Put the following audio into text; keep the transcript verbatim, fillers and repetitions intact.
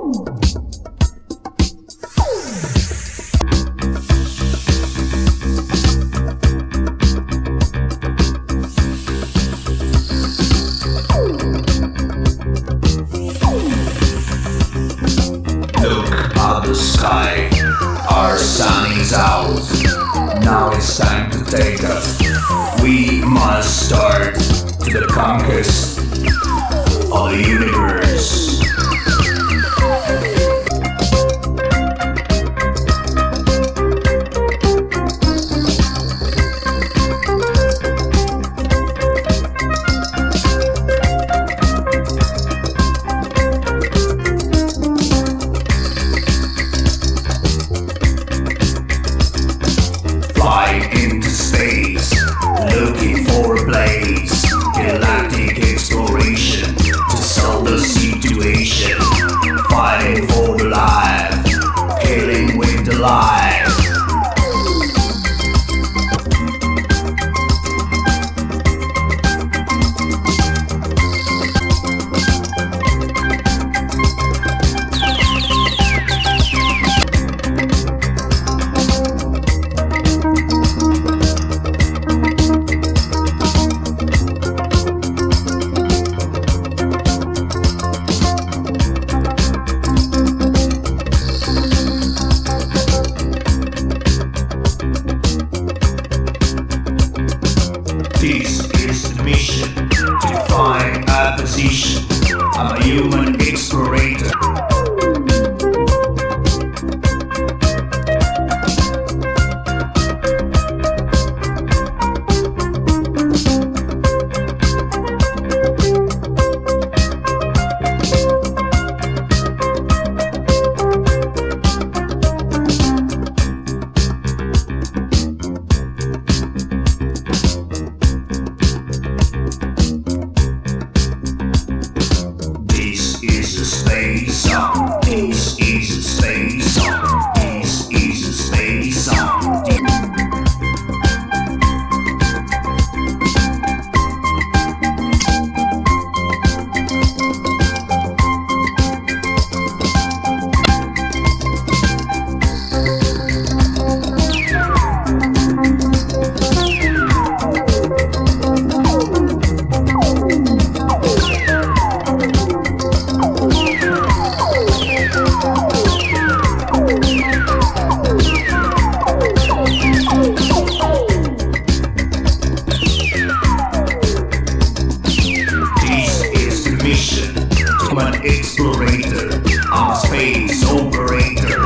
The sky, our sun is out. Now it's time to take us. We must start to the conquest of the universe. Into space, looking for a place, galactic exploration to solve the situation, fighting for the life, killing with the life. This is the mission to find a position. I'm a human explorator. This is a space song. This is a space song. This is a space song. I'm an explorator, I'm a space operator.